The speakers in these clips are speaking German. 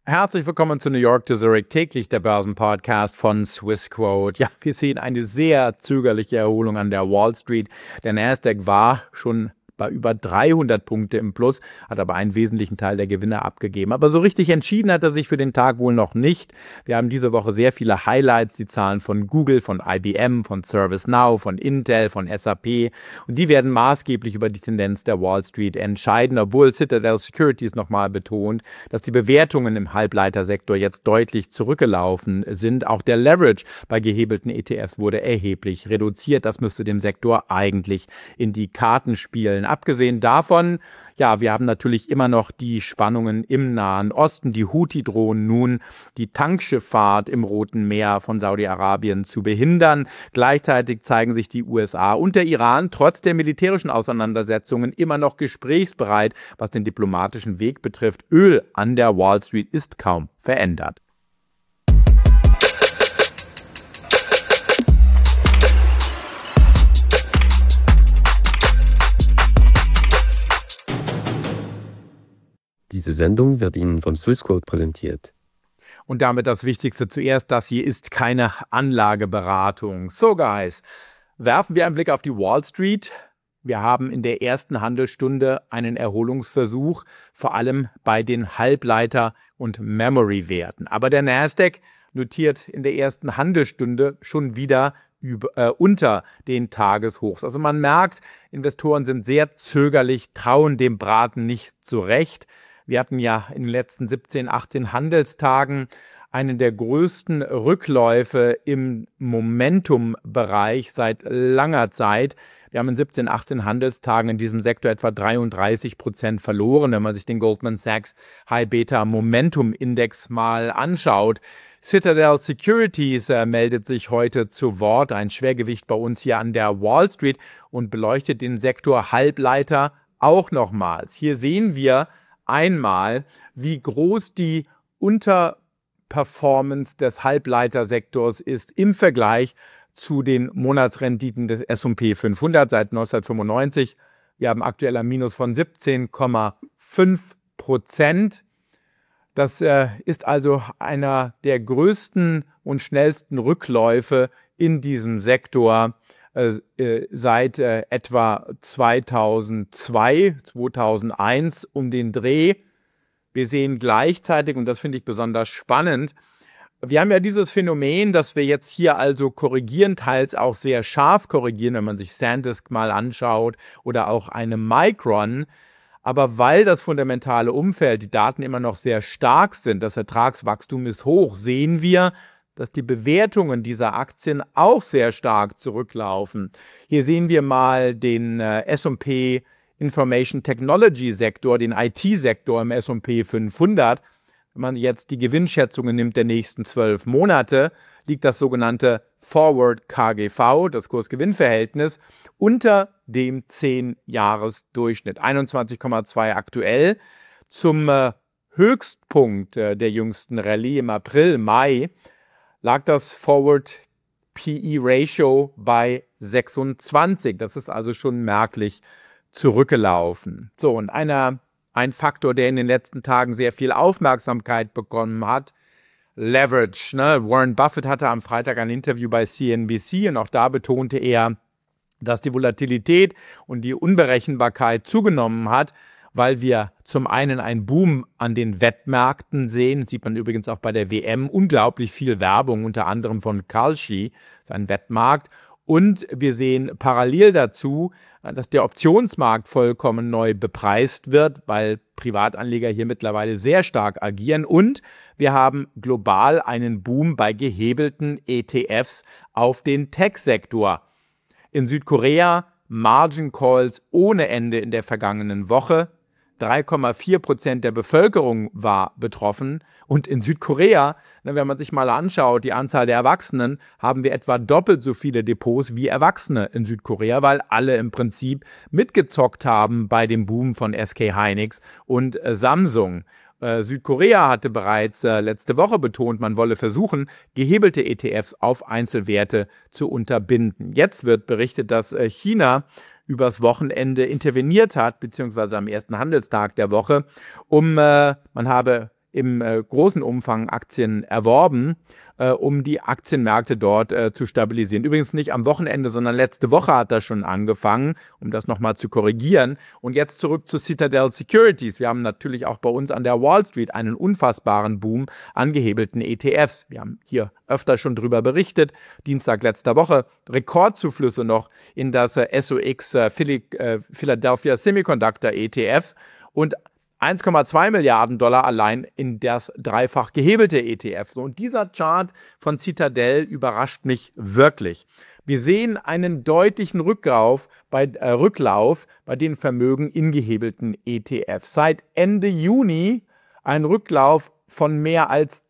Herzlich willkommen zu New York to Zurich, täglich der Börsenpodcast von Swissquote. Ja, wir sehen eine sehr zögerliche Erholung an der Wall Street. Der Nasdaq war schon bei über 300 Punkte im Plus, hat aber einen wesentlichen Teil der Gewinne abgegeben. Aber so richtig entschieden hat er sich für den Tag wohl noch nicht. Wir haben diese Woche sehr viele Highlights, die Zahlen von Google, von IBM, von ServiceNow, von Intel, von SAP. Und die werden maßgeblich über die Tendenz der Wall Street entscheiden, obwohl Citadel Securities nochmal betont, dass die Bewertungen im Halbleitersektor jetzt deutlich zurückgelaufen sind. Auch der Leverage bei gehebelten ETFs wurde erheblich reduziert. Das müsste dem Sektor eigentlich in die Karten spielen. Abgesehen davon, ja, wir haben natürlich immer noch die Spannungen im Nahen Osten. Die Houthi drohen nun, die Tankschifffahrt im Roten Meer von Saudi-Arabien zu behindern. Gleichzeitig zeigen sich die USA und der Iran trotz der militärischen Auseinandersetzungen immer noch gesprächsbereit, was den diplomatischen Weg betrifft. Öl an der Wall Street ist kaum verändert. Diese Sendung wird Ihnen von Swissquote präsentiert. Und damit das Wichtigste zuerst, das hier ist keine Anlageberatung. So, Guys, werfen wir einen Blick auf die Wall Street. Wir haben in der ersten Handelsstunde einen Erholungsversuch, vor allem bei den Halbleiter- und Memory-Werten. Aber der Nasdaq notiert in der ersten Handelsstunde schon wieder unter den Tageshochs. Also man merkt, Investoren sind sehr zögerlich, trauen dem Braten nicht zurecht. Wir hatten ja in den letzten 17, 18 Handelstagen einen der größten Rückläufe im Momentum-Bereich seit langer Zeit. Wir haben in 17, 18 Handelstagen in diesem Sektor etwa 33% verloren, wenn man sich den Goldman Sachs High Beta Momentum Index mal anschaut. Citadel Securities meldet sich heute zu Wort, ein Schwergewicht bei uns hier an der Wall Street, und beleuchtet den Sektor Halbleiter auch nochmals. Hier sehen wir einmal, wie groß die Unterperformance des Halbleitersektors ist im Vergleich zu den Monatsrenditen des S&P 500 seit 1995. Wir haben aktuell ein Minus von 17,5%. Das ist also einer der größten und schnellsten Rückläufe in diesem Sektor seit etwa 2002, 2001 um den Dreh. Wir sehen gleichzeitig, und das finde ich besonders spannend, wir haben ja dieses Phänomen, dass wir jetzt hier also korrigieren, teils auch sehr scharf korrigieren, wenn man sich SanDisk mal anschaut oder auch eine Micron. Aber weil das fundamentale Umfeld, die Daten immer noch sehr stark sind, das Ertragswachstum ist hoch, sehen wir, dass die Bewertungen dieser Aktien auch sehr stark zurücklaufen. Hier sehen wir mal den S&P Information Technology Sektor, den IT-Sektor im S&P 500. Wenn man jetzt die Gewinnschätzungen nimmt der nächsten 12 Monate, liegt das sogenannte Forward KGV, das Kurs-Gewinn-Verhältnis, unter dem 10-Jahres-Durchschnitt. 21,2 aktuell. Zum Höchstpunkt der jüngsten Rallye im April, Mai, lag das Forward PE Ratio bei 26. Das ist also schon merklich zurückgelaufen. So, und ein Faktor, der in den letzten Tagen sehr viel Aufmerksamkeit bekommen hat, Leverage. Warren Buffett hatte am Freitag ein Interview bei CNBC und auch da betonte er, dass die Volatilität und die Unberechenbarkeit zugenommen hat, weil wir zum einen einen Boom an den Wettmärkten sehen, sieht man übrigens auch bei der WM, unglaublich viel Werbung, unter anderem von Kalshi, sein Wettmarkt. Und wir sehen parallel dazu, dass der Optionsmarkt vollkommen neu bepreist wird, weil Privatanleger hier mittlerweile sehr stark agieren. Und wir haben global einen Boom bei gehebelten ETFs auf den Tech-Sektor. In Südkorea Margin Calls ohne Ende in der vergangenen Woche. 3,4% der Bevölkerung war betroffen. Und in Südkorea, wenn man sich mal anschaut, die Anzahl der Erwachsenen, haben wir etwa doppelt so viele Depots wie Erwachsene in Südkorea, weil alle im Prinzip mitgezockt haben bei dem Boom von SK Hynix und Samsung. Südkorea hatte bereits letzte Woche betont, man wolle versuchen, gehebelte ETFs auf Einzelwerte zu unterbinden. Jetzt wird berichtet, dass China übers Wochenende interveniert hat, beziehungsweise am ersten Handelstag der Woche, man habe im großen Umfang Aktien erworben, um die Aktienmärkte dort zu stabilisieren. Übrigens nicht am Wochenende, sondern letzte Woche hat das schon angefangen, um das nochmal zu korrigieren. Und jetzt zurück zu Citadel Securities. Wir haben natürlich auch bei uns an der Wall Street einen unfassbaren Boom an gehebelten ETFs. Wir haben hier öfter schon drüber berichtet. Dienstag letzter Woche Rekordzuflüsse noch in das SOX Philadelphia Semiconductor ETFs und 1,2 Milliarden Dollar allein in das dreifach gehebelte ETF. So, und dieser Chart von Citadel überrascht mich wirklich. Wir sehen einen deutlichen Rücklauf bei den Vermögen in gehebelten ETFs. Seit Ende Juni ein Rücklauf von mehr als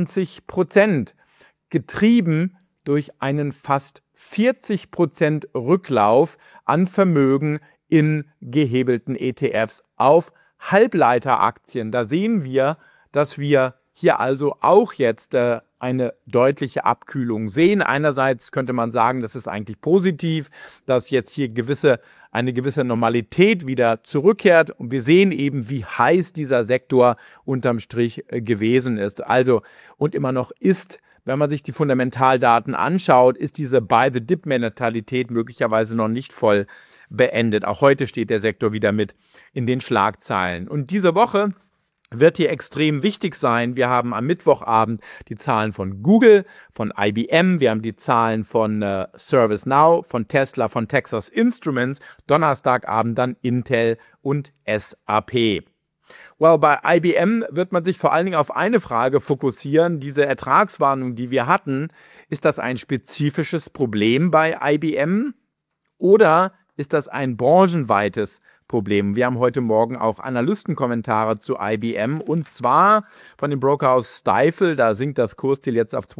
20%, getrieben durch einen fast 40% Rücklauf an Vermögen in gehebelten ETFs auf Halbleiteraktien. Da sehen wir, dass wir hier also auch jetzt eine deutliche Abkühlung sehen. Einerseits könnte man sagen, das ist eigentlich positiv, dass jetzt hier eine gewisse Normalität wieder zurückkehrt. Und wir sehen eben, wie heiß dieser Sektor unterm Strich gewesen ist. Also und immer noch ist. Wenn man sich die Fundamentaldaten anschaut, ist diese Buy-the-Dip-Mentalität möglicherweise noch nicht voll beendet. Auch heute steht der Sektor wieder mit in den Schlagzeilen. Und diese Woche wird hier extrem wichtig sein. Wir haben am Mittwochabend die Zahlen von Google, von IBM, wir haben die Zahlen von ServiceNow, von Tesla, von Texas Instruments, Donnerstagabend dann Intel und SAP. Well, bei IBM wird man sich vor allen Dingen auf eine Frage fokussieren. Diese Ertragswarnung, die wir hatten, ist das ein spezifisches Problem bei IBM oder ist das ein branchenweites Problem? Wir haben heute Morgen auch Analystenkommentare zu IBM und zwar von dem Brokerhaus Stifel. Da sinkt das Kursziel jetzt auf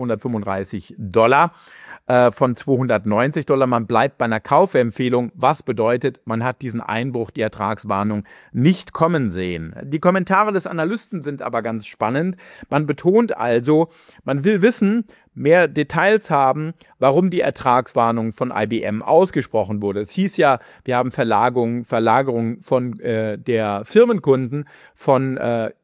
$235 von $290. Man bleibt bei einer Kaufempfehlung, was bedeutet, man hat diesen Einbruch, die Ertragswarnung nicht kommen sehen. Die Kommentare des Analysten sind aber ganz spannend. Man betont also, man will wissen, mehr Details haben, warum die Ertragswarnung von IBM ausgesprochen wurde. Es hieß ja, wir haben Verlagerung von der Firmenkunden, von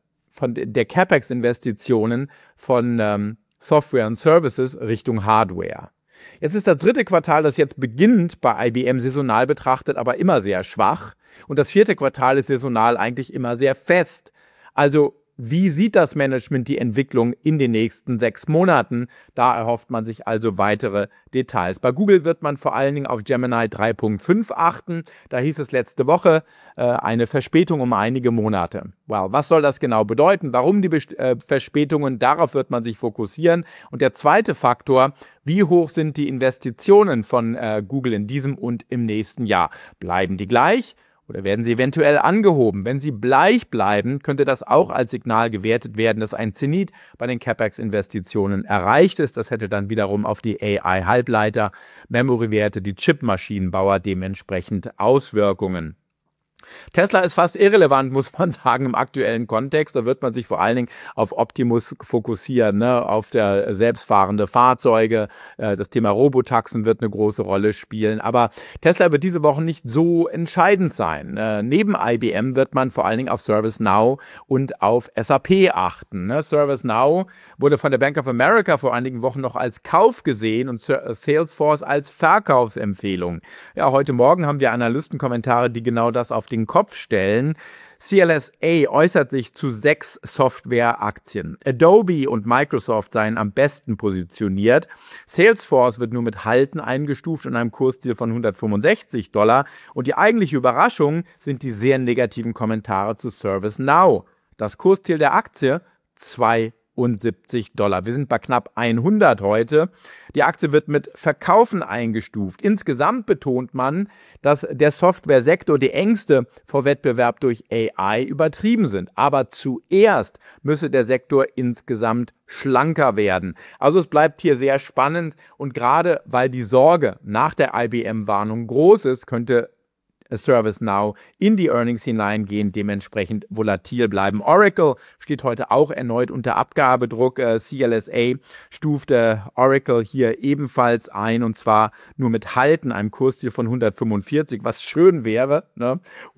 der CapEx-Investitionen von Software und Services Richtung Hardware. Jetzt ist das dritte Quartal, das jetzt beginnt, bei IBM saisonal betrachtet, aber immer sehr schwach. Und das vierte Quartal ist saisonal eigentlich immer sehr fest. Also wie sieht das Management die Entwicklung in den nächsten 6 Monaten? Da erhofft man sich also weitere Details. Bei Google wird man vor allen Dingen auf Gemini 3.5 achten. Da hieß es letzte Woche eine Verspätung um einige Monate. Wow, was soll das genau bedeuten? Warum die Verspätungen? Darauf wird man sich fokussieren. Und der zweite Faktor, wie hoch sind die Investitionen von Google in diesem und im nächsten Jahr? Bleiben die gleich? Oder werden sie eventuell angehoben? Wenn sie gleich bleiben, könnte das auch als Signal gewertet werden, dass ein Zenit bei den CapEx-Investitionen erreicht ist. Das hätte dann wiederum auf die AI-Halbleiter, Memory-Werte, die Chipmaschinenbauer dementsprechend Auswirkungen. Tesla ist fast irrelevant, muss man sagen, im aktuellen Kontext. Da wird man sich vor allen Dingen auf Optimus fokussieren, ne? Auf der selbstfahrende Fahrzeuge. Das Thema Robotaxen wird eine große Rolle spielen. Aber Tesla wird diese Woche nicht so entscheidend sein. Neben IBM wird man vor allen Dingen auf ServiceNow und auf SAP achten. Ne? ServiceNow wurde von der Bank of America vor einigen Wochen noch als Kauf gesehen und Salesforce als Verkaufsempfehlung. Ja, heute Morgen haben wir Analystenkommentare, die genau das auf den Kopf stellen. CLSA äußert sich zu 6 Softwareaktien. Adobe und Microsoft seien am besten positioniert. Salesforce wird nur mit Halten eingestuft und einem Kursziel von $165. Und die eigentliche Überraschung sind die sehr negativen Kommentare zu ServiceNow. Das Kursziel der Aktie $72. Wir sind bei knapp 100 heute. Die Aktie wird mit Verkaufen eingestuft. Insgesamt betont man, dass der Softwaresektor die Ängste vor Wettbewerb durch AI übertrieben sind. Aber zuerst müsse der Sektor insgesamt schlanker werden. Also es bleibt hier sehr spannend und gerade weil die Sorge nach der IBM-Warnung groß ist, könnte ServiceNow in die Earnings hineingehen, dementsprechend volatil bleiben. Oracle steht heute auch erneut unter Abgabedruck. CLSA stufte Oracle hier ebenfalls ein, und zwar nur mit Halten, einem Kursziel von 145, was schön wäre, ne?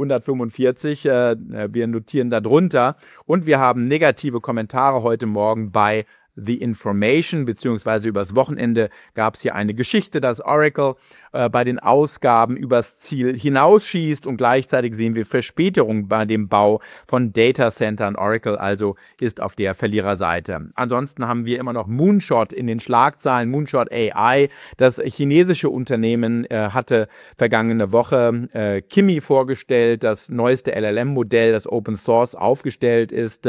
145, wir notieren darunter. Und wir haben negative Kommentare heute Morgen bei The Information, beziehungsweise übers Wochenende gab es hier eine Geschichte, dass Oracle bei den Ausgaben übers Ziel hinausschießt, und gleichzeitig sehen wir Verspätungen bei dem Bau von Datacentern. Oracle also ist auf der Verliererseite. Ansonsten haben wir immer noch Moonshot in den Schlagzeilen. Moonshot AI, das chinesische Unternehmen, hatte vergangene Woche Kimi vorgestellt, das neueste LLM-Modell, das Open Source aufgestellt ist.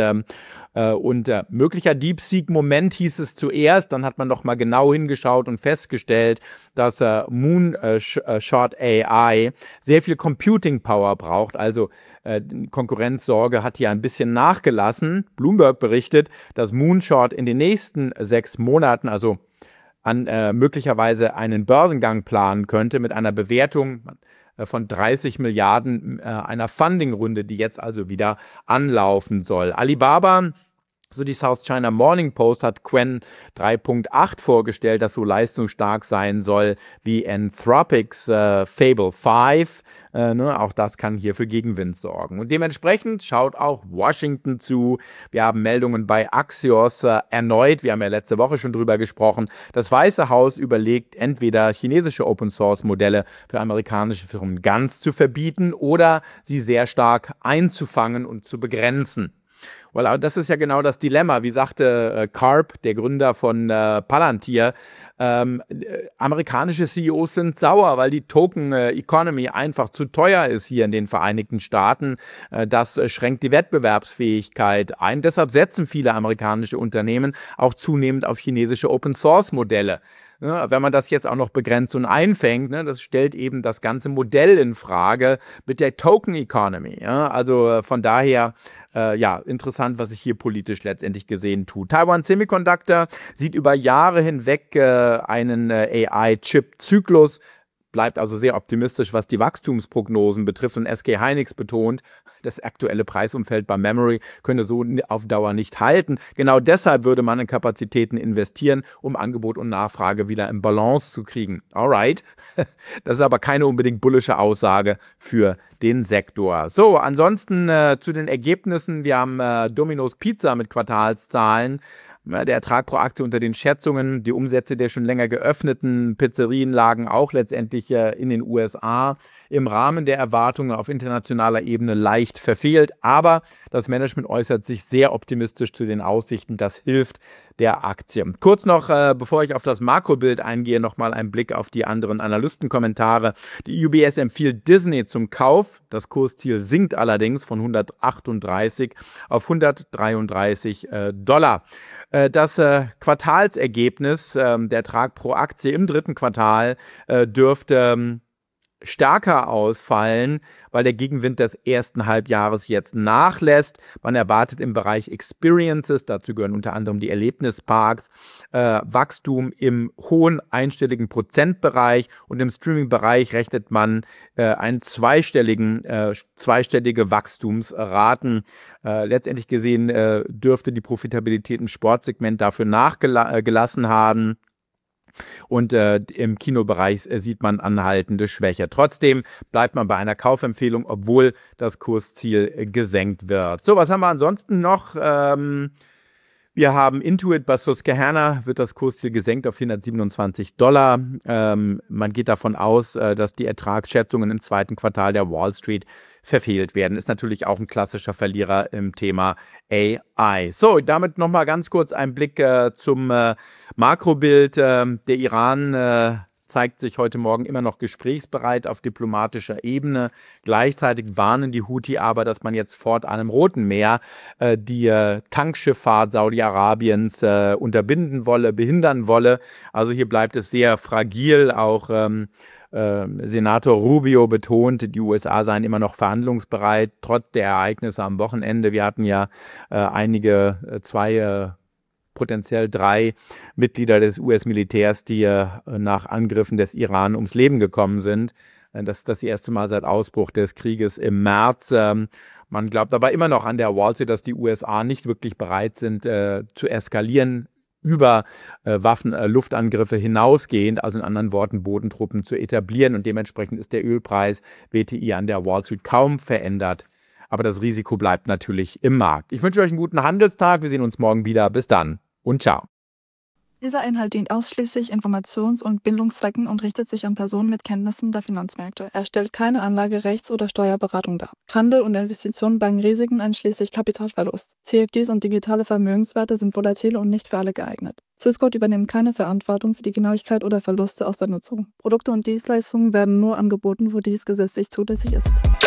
Und möglicher DeepSeek-Moment hieß es zuerst, dann hat man noch mal genau hingeschaut und festgestellt, dass Moonshot AI sehr viel Computing Power braucht, also Konkurrenzsorge hat hier ein bisschen nachgelassen. Bloomberg berichtet, dass Moonshot in den nächsten 6 Monaten, also möglicherweise einen Börsengang planen könnte mit einer Bewertung von 30 Milliarden, einer Funding-Runde, die jetzt also wieder anlaufen soll. Alibaba, so die South China Morning Post, hat Qwen 3.8 vorgestellt, das so leistungsstark sein soll wie Anthropics Fable 5. Auch das kann hier für Gegenwind sorgen. Und dementsprechend schaut auch Washington zu. Wir haben Meldungen bei Axios erneut. Wir haben ja letzte Woche schon drüber gesprochen. Das Weiße Haus überlegt, entweder chinesische Open-Source-Modelle für amerikanische Firmen ganz zu verbieten oder sie sehr stark einzufangen und zu begrenzen. Voilà, das ist ja genau das Dilemma. Wie sagte Karp, der Gründer von Palantir, amerikanische CEOs sind sauer, weil die Token-Economy einfach zu teuer ist hier in den Vereinigten Staaten. Das schränkt die Wettbewerbsfähigkeit ein. Deshalb setzen viele amerikanische Unternehmen auch zunehmend auf chinesische Open-Source-Modelle. Ja, wenn man das jetzt auch noch begrenzt und einfängt, das stellt eben das ganze Modell in Frage mit der Token Economy. Ja? Also von daher, interessant, was sich hier politisch letztendlich gesehen tut. Taiwan Semiconductor sieht über Jahre hinweg einen AI-Chip-Zyklus, bleibt also sehr optimistisch, was die Wachstumsprognosen betrifft, und SK Hynix betont, das aktuelle Preisumfeld bei Memory könne so auf Dauer nicht halten. Genau deshalb würde man in Kapazitäten investieren, um Angebot und Nachfrage wieder in Balance zu kriegen. Alright, das ist aber keine unbedingt bullische Aussage für den Sektor. So, ansonsten zu den Ergebnissen. Wir haben Domino's Pizza mit Quartalszahlen. Der Ertrag pro Aktie unter den Schätzungen, die Umsätze der schon länger geöffneten Pizzerien lagen auch letztendlich in den USA im Rahmen der Erwartungen auf internationaler Ebene leicht verfehlt. Aber das Management äußert sich sehr optimistisch zu den Aussichten. Das hilft der Aktie. Kurz noch, bevor ich auf das Makrobild eingehe, nochmal ein Blick auf die anderen Analystenkommentare. Die UBS empfiehlt Disney zum Kauf. Das Kursziel sinkt allerdings von 138 auf 133 $. Das Quartalsergebnis, der Ertrag pro Aktie im dritten Quartal dürfte stärker ausfallen, weil der Gegenwind des ersten Halbjahres jetzt nachlässt. Man erwartet im Bereich Experiences, dazu gehören unter anderem die Erlebnisparks, Wachstum im hohen einstelligen Prozentbereich, und im Streaming-Bereich rechnet man zweistellige Wachstumsraten. Letztendlich gesehen dürfte die Profitabilität im Sportsegment dafür nachgelassen haben. Und im Kinobereich sieht man anhaltende Schwäche. Trotzdem bleibt man bei einer Kaufempfehlung, obwohl das Kursziel gesenkt wird. So, was haben wir ansonsten noch? Wir haben Intuit bei Susquehanna, wird das Kursziel gesenkt auf 427 $. Man geht davon aus, dass die Ertragsschätzungen im zweiten Quartal der Wall Street verfehlt werden. Ist natürlich auch ein klassischer Verlierer im Thema AI. So, damit nochmal ganz kurz ein Blick zum Makrobild. Der Iran zeigt sich heute Morgen immer noch gesprächsbereit auf diplomatischer Ebene. Gleichzeitig warnen die Houthi aber, dass man jetzt fortan im Roten Meer die Tankschifffahrt Saudi-Arabiens behindern wolle. Also hier bleibt es sehr fragil. Auch Senator Rubio betont, die USA seien immer noch verhandlungsbereit, trotz der Ereignisse am Wochenende. Wir hatten ja potenziell 3 Mitglieder des US-Militärs, die nach Angriffen des Iran ums Leben gekommen sind. Das ist das erste Mal seit Ausbruch des Krieges im März. Man glaubt aber immer noch an der Wall Street, dass die USA nicht wirklich bereit sind zu eskalieren, über Luftangriffe hinausgehend, also in anderen Worten Bodentruppen zu etablieren. Und dementsprechend ist der Ölpreis WTI an der Wall Street kaum verändert. Aber das Risiko bleibt natürlich im Markt. Ich wünsche euch einen guten Handelstag. Wir sehen uns morgen wieder. Bis dann und ciao. Dieser Inhalt dient ausschließlich Informations- und Bildungszwecken und richtet sich an Personen mit Kenntnissen der Finanzmärkte. Er stellt keine Anlage-, Rechts- oder Steuerberatung dar. Handel und Investitionen bergen Risiken einschließlich Kapitalverlust. CFDs und digitale Vermögenswerte sind volatil und nicht für alle geeignet. Swissquote übernimmt keine Verantwortung für die Genauigkeit oder Verluste aus der Nutzung. Produkte und Dienstleistungen werden nur angeboten, wo dies gesetzlich zulässig ist.